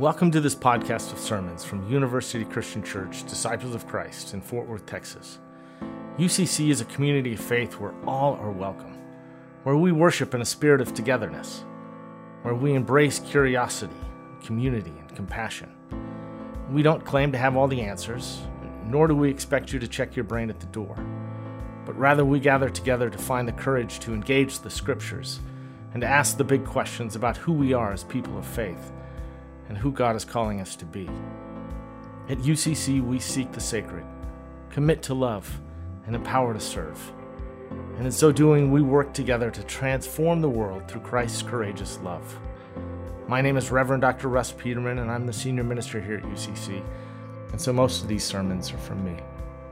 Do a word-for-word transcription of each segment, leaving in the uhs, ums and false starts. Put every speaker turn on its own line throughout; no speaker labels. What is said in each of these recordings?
Welcome to this podcast of sermons from University Christian Church, Disciples of Christ in Fort Worth, Texas. U C C is a community of faith where all are welcome, where we worship in a spirit of togetherness, where we embrace curiosity, community, and compassion. We don't claim to have all the answers, nor do we expect you to check your brain at the door, but rather we gather together to find the courage to engage the scriptures and to ask the big questions about who we are as people of faith and who God is calling us to be. At U C C, we seek the sacred, commit to love, and empower to serve. And in so doing, we work together to transform the world through Christ's courageous love. My name is Reverend Doctor Russ Peterman, and I'm the senior minister here at U C C, and so most of these sermons are from me.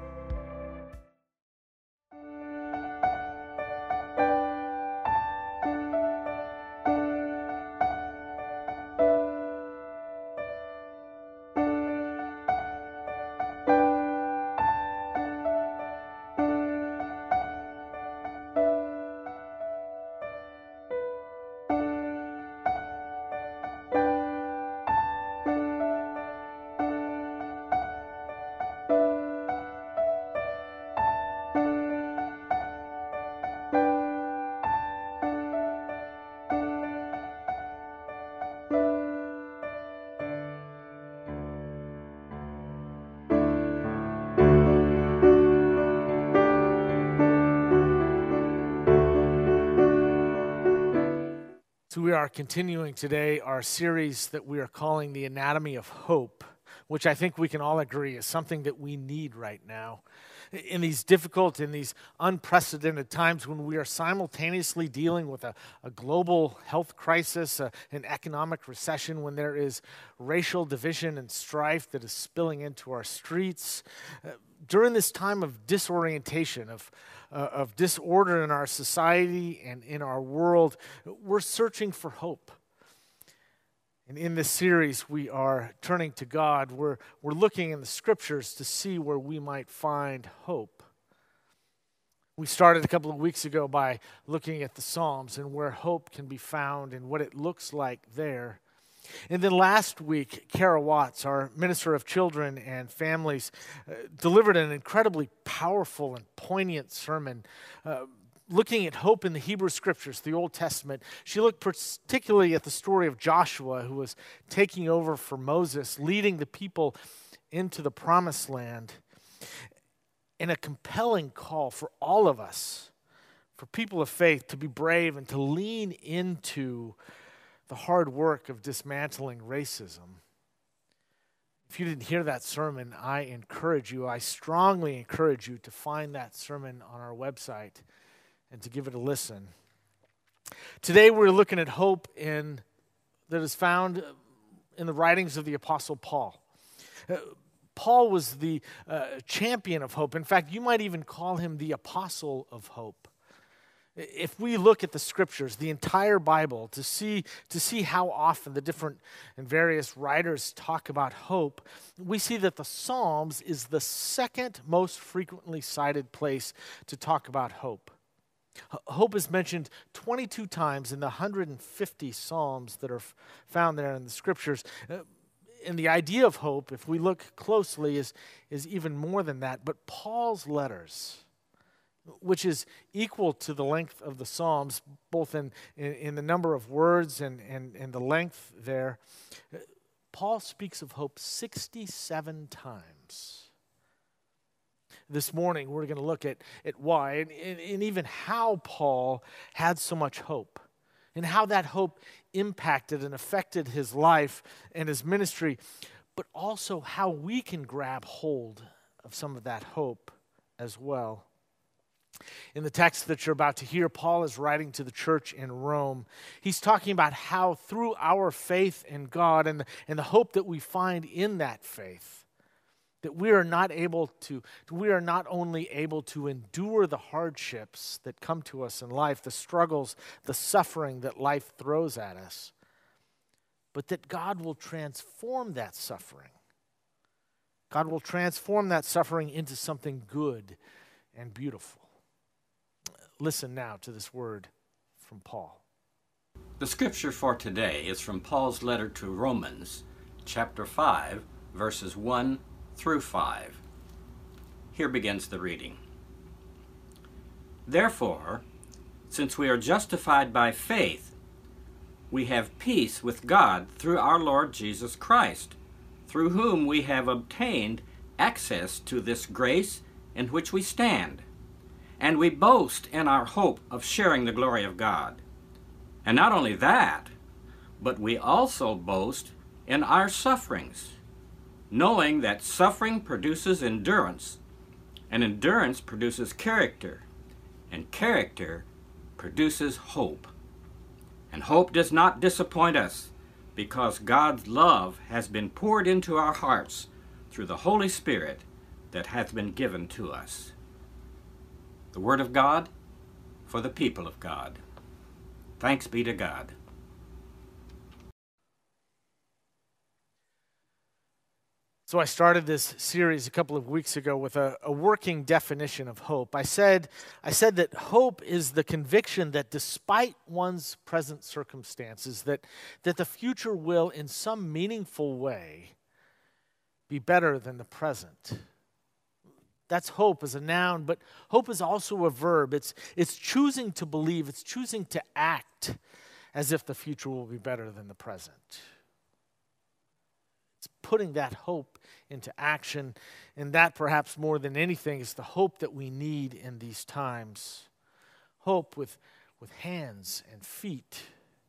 So we are continuing today our series that we are calling The Anatomy of Hope, which I think we can all agree is something that we need right now. In these difficult, in these unprecedented times when we are simultaneously dealing with a, a global health crisis, a, an economic recession, when there is racial division and strife that is spilling into our streets, uh, during this time of disorientation, of Uh, of disorder in our society and in our world, we're searching for hope. And in this series, we are turning to God. We're, we're looking in the scriptures to see where we might find hope. We started a couple of weeks ago by looking at the Psalms and where hope can be found and what it looks like there. And then last week, Kara Watts, our minister of children and families, uh, delivered an incredibly powerful and poignant sermon uh, looking at hope in the Hebrew Scriptures, the Old Testament. She looked particularly at the story of Joshua, who was taking over for Moses, leading the people into the Promised Land, and a compelling call for all of us, for people of faith, to be brave and to lean into the hard work of dismantling racism. If you didn't hear that sermon, I encourage you, I strongly encourage you to find that sermon on our website and to give it a listen. Today we're looking at hope in that is found in the writings of the Apostle Paul. Uh, Paul was the uh, champion of hope. In fact, you might even call him the apostle of hope. If we look at the scriptures, the entire Bible, to see to see how often the different and various writers talk about hope, we see that the Psalms is the second most frequently cited place to talk about hope. Hope is mentioned twenty-two times in the one hundred fifty Psalms that are found there in the scriptures. And the idea of hope, if we look closely, is, is even more than that. But Paul's letters, which is equal to the length of the Psalms, both in, in, in the number of words and, and, and the length there. Paul speaks of hope sixty-seven times. This morning, we're going to look at, at why and, and, and even how Paul had so much hope and how that hope impacted and affected his life and his ministry, but also how we can grab hold of some of that hope as well. In the text that you're about to hear, Paul is writing to the church in Rome. He's talking about how through our faith in God and the, and the hope that we find in that faith, that we are not able to, we are not only able to endure the hardships that come to us in life, the struggles, the suffering that life throws at us, but that God will transform that suffering. God will transform that suffering into something good and beautiful. Listen now to this word from Paul.
The scripture for today is from Paul's letter to Romans, chapter five, verses one through five. Here begins the reading. Therefore, since we are justified by faith, we have peace with God through our Lord Jesus Christ, through whom we have obtained access to this grace in which we stand, and we boast in our hope of sharing the glory of God. And not only that, but we also boast in our sufferings, knowing that suffering produces endurance, and endurance produces character, and character produces hope. And hope does not disappoint us, because God's love has been poured into our hearts through the Holy Spirit that hath been given to us. The Word of God for the people of God. Thanks be to God.
So I started this series a couple of weeks ago with a, a working definition of hope. I said, I said that hope is the conviction that despite one's present circumstances, that, that the future will in some meaningful way be better than the present. That's hope as a noun, but hope is also a verb. It's, it's choosing to believe, it's choosing to act as if the future will be better than the present. It's putting that hope into action, and that perhaps more than anything is the hope that we need in these times. Hope with, with hands and feet.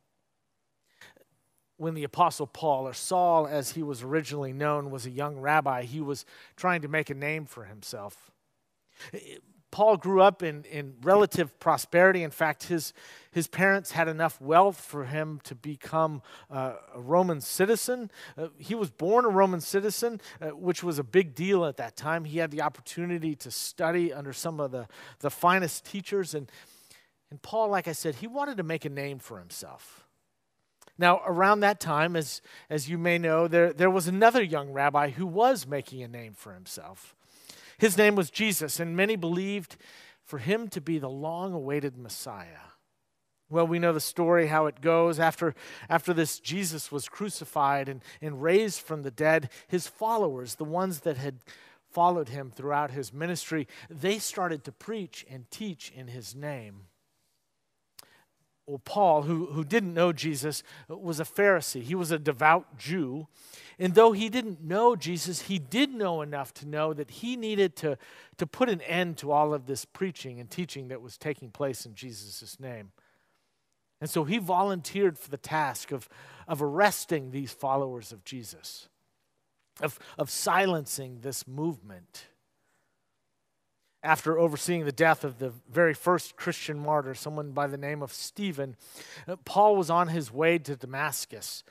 When the Apostle Paul, or Saul as he was originally known, was a young rabbi, he was trying to make a name for himself. Paul grew up in, in relative prosperity. In fact, his, his parents had enough wealth for him to become uh, a Roman citizen. Uh, he was born a Roman citizen, uh, which was a big deal at that time. He had the opportunity to study under some of the, the finest teachers. And, and Paul, like I said, he wanted to make a name for himself. Now, around that time, as, as you may know, there, there was another young rabbi who was making a name for himself. His name was Jesus, and many believed for him to be the long-awaited Messiah. Well, we know the story, how it goes. After, after this, Jesus was crucified and, and raised from the dead. His followers, the ones that had followed him throughout his ministry, they started to preach and teach in his name. Well, Paul, who, who didn't know Jesus, was a Pharisee. He was a devout Jew. And though he didn't know Jesus, he did know enough to know that he needed to, to put an end to all of this preaching and teaching that was taking place in Jesus' name. And so he volunteered for the task of, of arresting these followers of Jesus, of, of silencing this movement. After overseeing the death of the very first Christian martyr, someone by the name of Stephen, Paul was on his way to Damascus.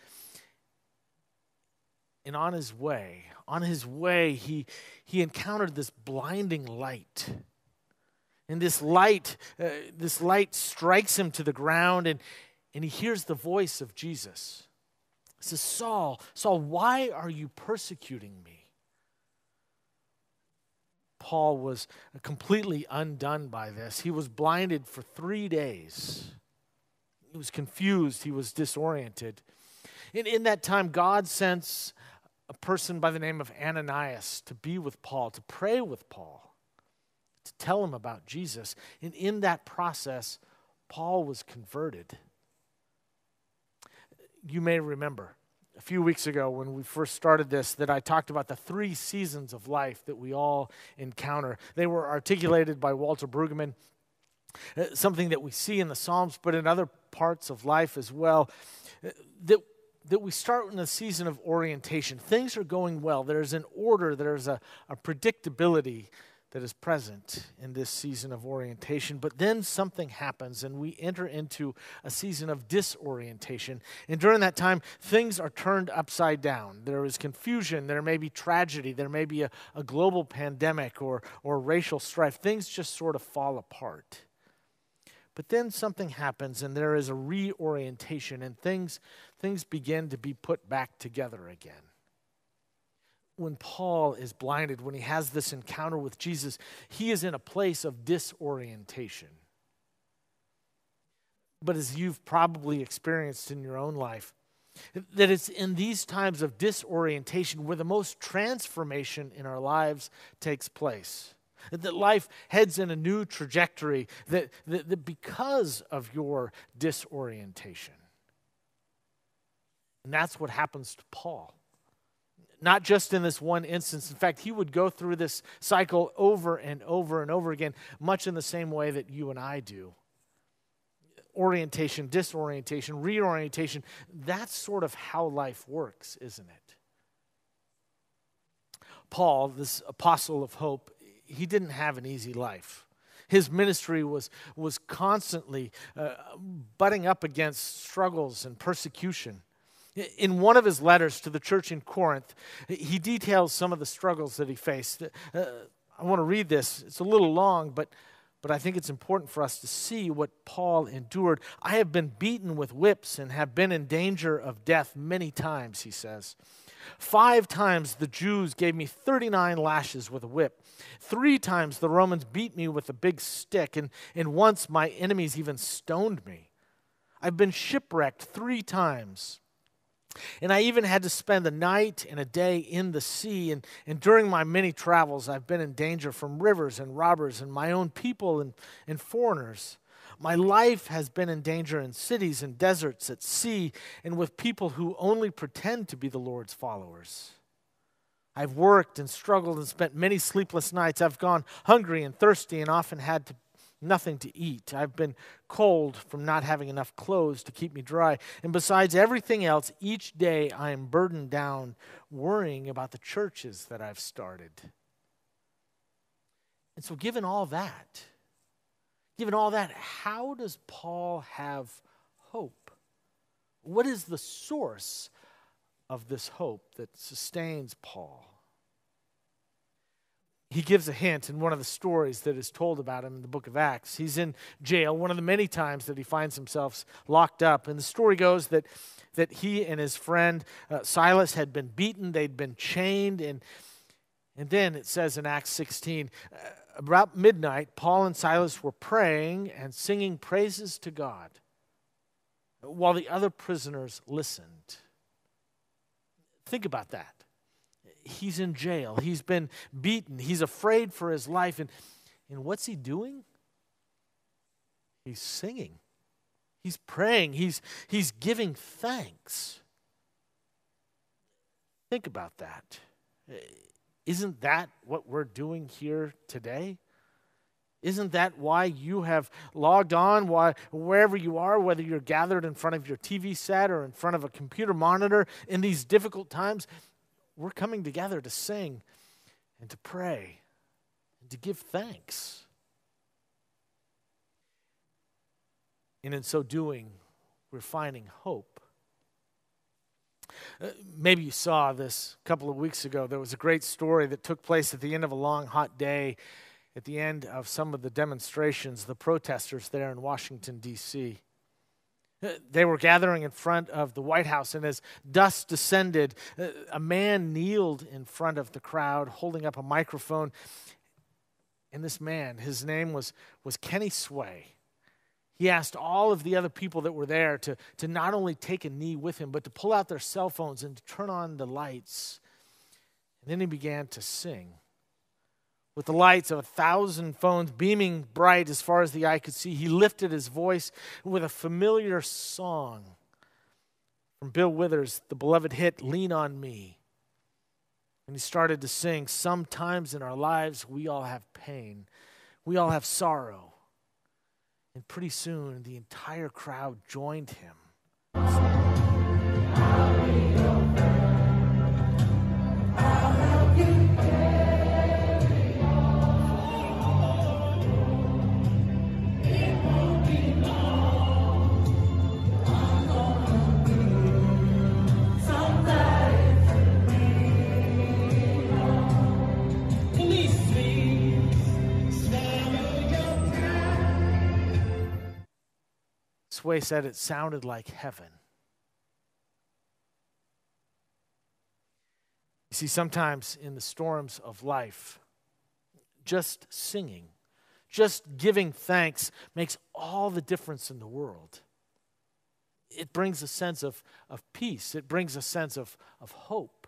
And on his way, on his way, he, he encountered this blinding light. And this light, uh, this light strikes him to the ground, and, and he hears the voice of Jesus. He says, Saul, Saul, why are you persecuting me? Paul was completely undone by this. He was blinded for three days. He was confused. He was disoriented. And in that time, God sends a person by the name of Ananias to be with Paul, to pray with Paul, to tell him about Jesus. And in that process, Paul was converted. You may remember a few weeks ago when we first started this that I talked about the three seasons of life that we all encounter. They were articulated by Walter Brueggemann, uh, something that we see in the Psalms, but in other parts of life as well, uh, that, that we start in a season of orientation. Things are going well. There's an order, there's a, a predictability that is present in this season of orientation. But then something happens and we enter into a season of disorientation. And during that time, things are turned upside down. There is confusion. There may be tragedy. There may be a, a global pandemic or, or racial strife. Things just sort of fall apart. But then something happens and there is a reorientation and things, things begin to be put back together again. When Paul is blinded, when he has this encounter with Jesus, he is in a place of disorientation. But as you've probably experienced in your own life, That it's in these times of disorientation where the most transformation in our lives takes place. That life heads in a new trajectory, that, that, that because of your disorientation. And that's what happens to Paul. Not just in this one instance. In fact, he would go through this cycle over and over and over again, much in the same way that you and I do. Orientation, disorientation, reorientation. That's sort of how life works, isn't it? Paul, this apostle of hope, he didn't have an easy life. His ministry was, was constantly uh, butting up against struggles and persecution. In one of his letters to the church in Corinth, he details some of the struggles that he faced. Uh, I want to read this. It's a little long, but, but I think it's important for us to see what Paul endured. I have been beaten with whips and have been in danger of death many times, he says. Five times the Jews gave me thirty-nine lashes with a whip. Three times the Romans beat me with a big stick, and, and once my enemies even stoned me. I've been shipwrecked three times. And I even had to spend a night and a day in the sea. And, and during my many travels, I've been in danger from rivers and robbers and my own people and, and foreigners. My life has been in danger in cities and deserts, at sea, and with people who only pretend to be the Lord's followers. I've worked and struggled and spent many sleepless nights. I've gone hungry and thirsty and often had to nothing to eat. I've been cold from not having enough clothes to keep me dry. And besides everything else, each day I am burdened down worrying about the churches that I've started. And so given all that, given all that, how does Paul have hope? What is the source of this hope that sustains Paul? He gives a hint in one of the stories that is told about him in the book of Acts. He's in jail, one of the many times that he finds himself locked up. And the story goes that, that he and his friend uh, Silas had been beaten, they'd been chained, and, and then it says in Acts sixteen, uh, about midnight, Paul and Silas were praying and singing praises to God while the other prisoners listened. Think about that. He's in jail. He's been beaten. He's afraid for his life. And, and what's he doing? He's singing. He's praying. He's, he's giving thanks. Think about that. Isn't that what we're doing here today? Isn't that why you have logged on, why, wherever you are, whether you're gathered in front of your T V set or in front of a computer monitor in these difficult times? We're coming together to sing and to pray and to give thanks. And in so doing, we're finding hope. Uh, maybe you saw this a couple of weeks ago. There was a great story that took place at the end of a long, hot day, at the end of some of the demonstrations, the protesters there in Washington, D C They were gathering in front of the White House, and as dust descended, a man kneeled in front of the crowd, holding up a microphone. And this man, his name was, was Kenny Sway. He asked all of the other people that were there to, to not only take a knee with him, but to pull out their cell phones and to turn on the lights. And then he began to sing. With the lights of a thousand phones beaming bright as far as the eye could see, he lifted his voice with a familiar song from Bill Withers, the beloved hit, Lean on Me. And he started to sing, sometimes in our lives we all have pain, we all have sorrow. And pretty soon the entire crowd joined him. Sway said it sounded like heaven. You see, sometimes in the storms of life, just singing, just giving thanks makes all the difference in the world. It brings a sense of, of peace. It brings a sense of, of hope.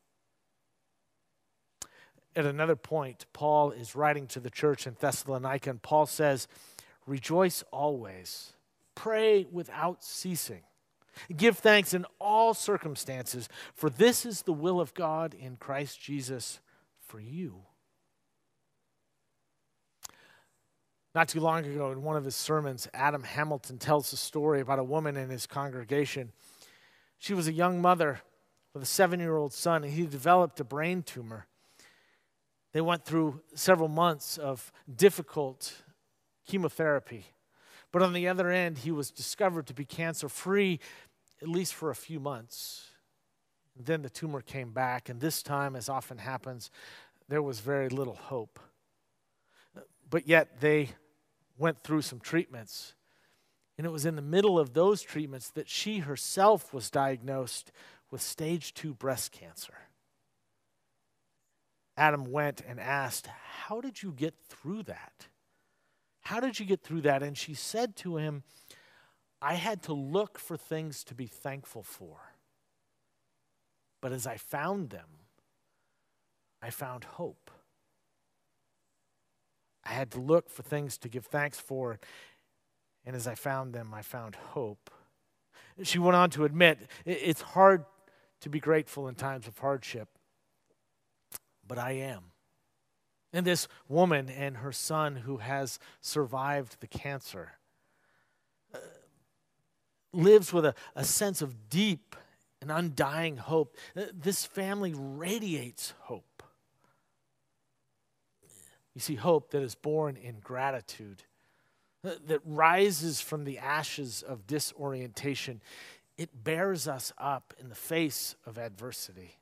At another point, Paul is writing to the church in Thessalonica, and Paul says, "Rejoice always, pray without ceasing. Give thanks in all circumstances, for this is the will of God in Christ Jesus for you." Not too long ago, in one of his sermons, Adam Hamilton tells a story about a woman in his congregation. She was a young mother with a seven-year-old son, and he developed a brain tumor. They went through several months of difficult chemotherapy. But on the other end, he was discovered to be cancer-free, at least for a few months. Then the tumor came back, and this time, as often happens, there was very little hope. But yet they went through some treatments. And it was in the middle of those treatments that she herself was diagnosed with stage two breast cancer. Adam went and asked, "How did you get through that? How did you get through that?" And she said to him, "I had to look for things to be thankful for. But as I found them, I found hope. I had to look for things to give thanks for, and as I found them, I found hope." She went on to admit, it's hard to be grateful in times of hardship, but I am. And this woman and her son who has survived the cancer uh, lives with a, a sense of deep and undying hope. Uh, this family radiates hope. You see, hope that is born in gratitude, uh, that rises from the ashes of disorientation. It bears us up in the face of adversity.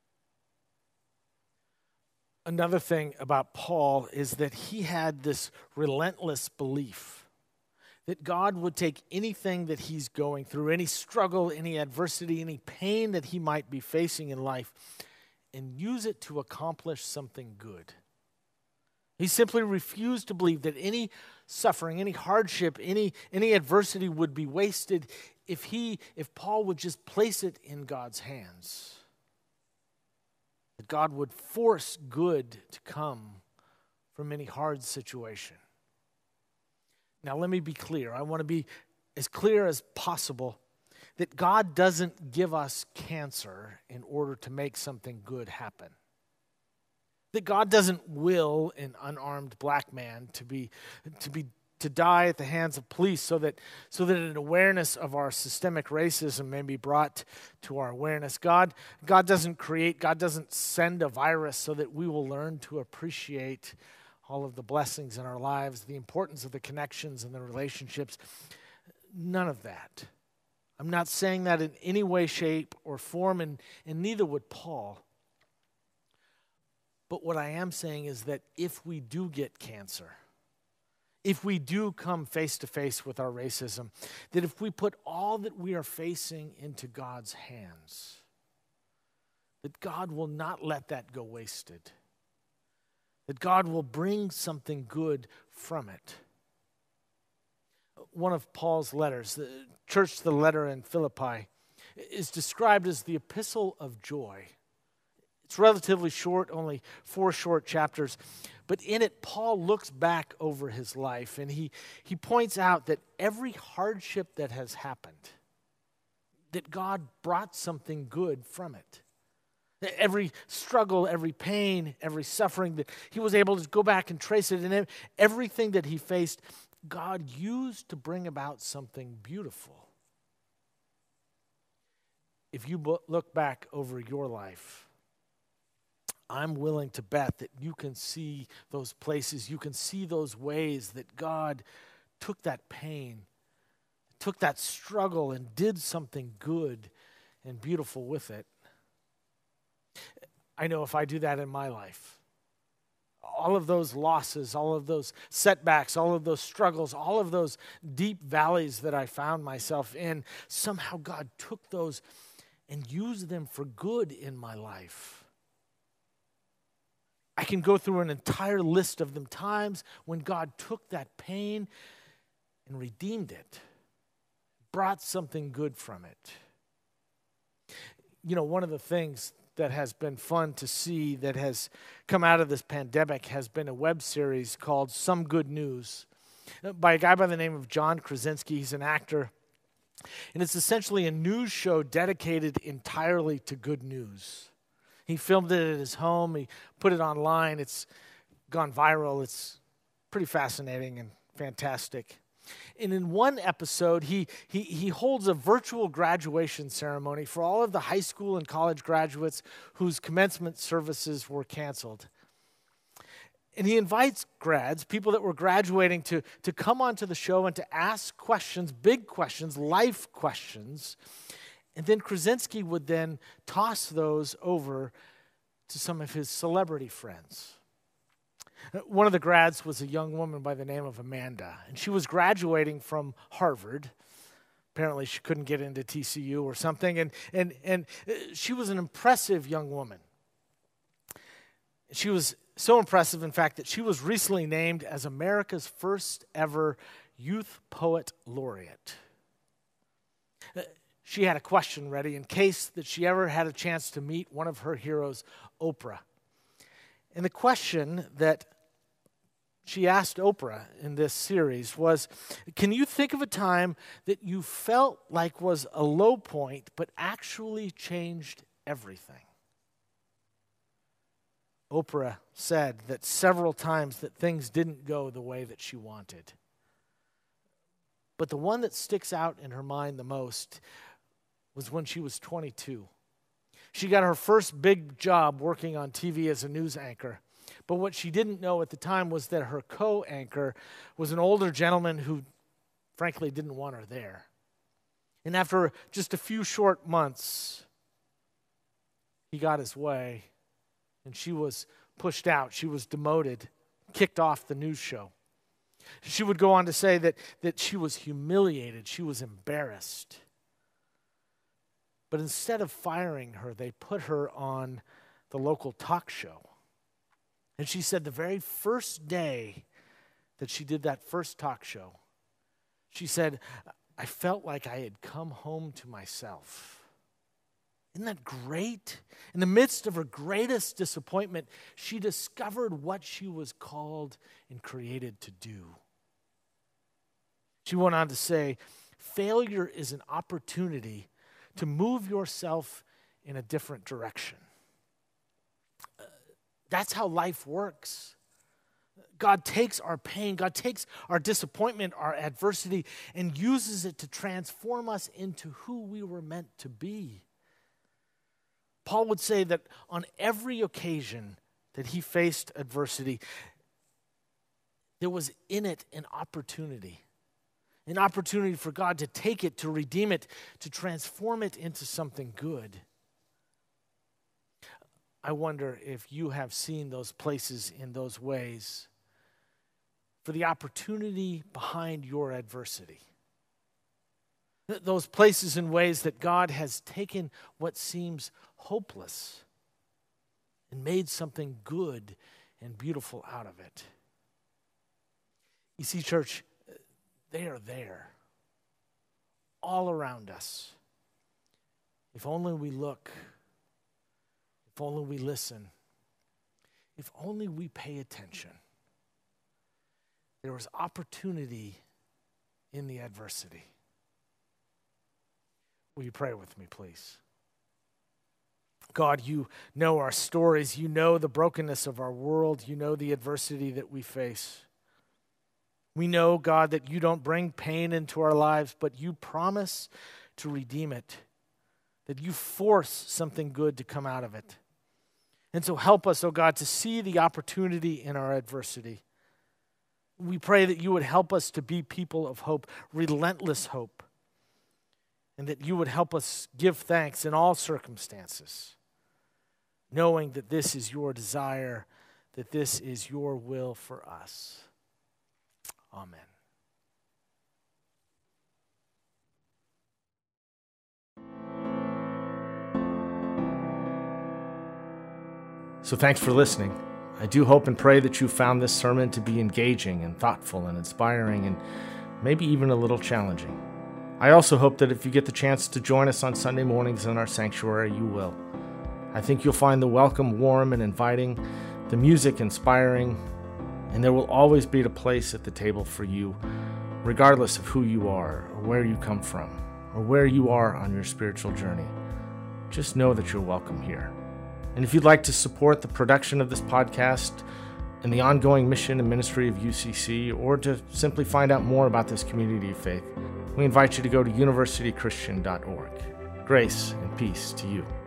Another thing about Paul is that he had this relentless belief that God would take anything that he's going through, any struggle, any adversity, any pain that he might be facing in life, and use it to accomplish something good. He simply refused to believe that any suffering, any hardship, any, any adversity would be wasted if he, if Paul would just place it in God's hands. That God would force good to come from any hard situation. Now, let me be clear. I want to be as clear as possible that God doesn't give us cancer in order to make something good happen. That God doesn't will an unarmed black man to be to be to die at the hands of police so that so that an awareness of our systemic racism may be brought to our awareness. God, God doesn't create, God doesn't send a virus so that we will learn to appreciate all of the blessings in our lives, the importance of the connections and the relationships. None of that. I'm not saying that in any way, shape, or form, and, and neither would Paul. But what I am saying is that if we do get cancer, if we do come face to face with our racism, that if we put all that we are facing into God's hands, that God will not let that go wasted. That God will bring something good from it. One of Paul's letters, the church, the letter in Philippi, is described as the epistle of joy. It's relatively short, only four short chapters. But in it, Paul looks back over his life, and he, he points out that every hardship that has happened, that God brought something good from it. Every struggle, every pain, every suffering, that he was able to go back and trace it. And everything that he faced, God used to bring about something beautiful. If you look back over your life, I'm willing to bet that you can see those places, you can see those ways that God took that pain, took that struggle, and did something good and beautiful with it. I know if I do that in my life, all of those losses, all of those setbacks, all of those struggles, all of those deep valleys that I found myself in, somehow God took those and used them for good in my life. I can go through an entire list of them times when God took that pain and redeemed it, brought something good from it. You know, one of the things that has been fun to see that has come out of this pandemic has been a web series called Some Good News by a guy by the name of John Krasinski. He's an actor. And it's essentially a news show dedicated entirely to good news. He filmed it at his home. He put it online. It's gone viral. It's pretty fascinating and fantastic. And in one episode, he, he, he holds a virtual graduation ceremony for all of the high school and college graduates whose commencement services were canceled. And he invites grads, people that were graduating, to, to come onto the show and to ask questions, big questions, life questions. And then Krasinski would then toss those over to some of his celebrity friends. One of the grads was a young woman by the name of Amanda, and she was graduating from Harvard. Apparently she couldn't get into T C U or something, and, and, and she was an impressive young woman. She was so impressive, in fact, that she was recently named as America's first ever Youth Poet Laureate. She had a question ready in case that she ever had a chance to meet one of her heroes, Oprah. And the question that she asked Oprah in this series was, can you think of a time that you felt like was a low point but actually changed everything? Oprah said that several times that things didn't go the way that she wanted. But the one that sticks out in her mind the most was when she was twenty-two. She got her first big job working on T V as a news anchor. But what she didn't know at the time was that her co-anchor was an older gentleman who, frankly, didn't want her there. And after just a few short months, he got his way, and she was pushed out. She was demoted, kicked off the news show. She would go on to say that, that she was humiliated. She was embarrassed. But instead of firing her, they put her on the local talk show. And she said the very first day that she did that first talk show, she said, I felt like I had come home to myself. Isn't that great? In the midst of her greatest disappointment, she discovered what she was called and created to do. She went on to say, failure is an opportunity to move yourself in a different direction. Uh, that's how life works. God takes our pain, God takes our disappointment, our adversity, and uses it to transform us into who we were meant to be. Paul would say that on every occasion that he faced adversity, there was in it an opportunity. An opportunity for God to take it, to redeem it, to transform it into something good. I wonder if you have seen those places in those ways for the opportunity behind your adversity. Those places in ways that God has taken what seems hopeless and made something good and beautiful out of it. You see, church, they are there, all around us. If only we look, if only we listen, if only we pay attention. There is opportunity in the adversity. Will you pray with me, please? God, you know our stories. You know the brokenness of our world. You know the adversity that we face. We know, God, that you don't bring pain into our lives, but you promise to redeem it, that you force something good to come out of it. And so help us, oh God, to see the opportunity in our adversity. We pray that you would help us to be people of hope, relentless hope, and that you would help us give thanks in all circumstances, knowing that this is your desire, that this is your will for us. Amen. So thanks for listening. I do hope and pray that you found this sermon to be engaging and thoughtful and inspiring and maybe even a little challenging. I also hope that if you get the chance to join us on Sunday mornings in our sanctuary, you will. I think you'll find the welcome warm and inviting, the music inspiring, and there will always be a place at the table for you, regardless of who you are or where you come from or where you are on your spiritual journey. Just know that you're welcome here. And if you'd like to support the production of this podcast and the ongoing mission and ministry of U C C, or to simply find out more about this community of faith, we invite you to go to university christian dot org. Grace and peace to you.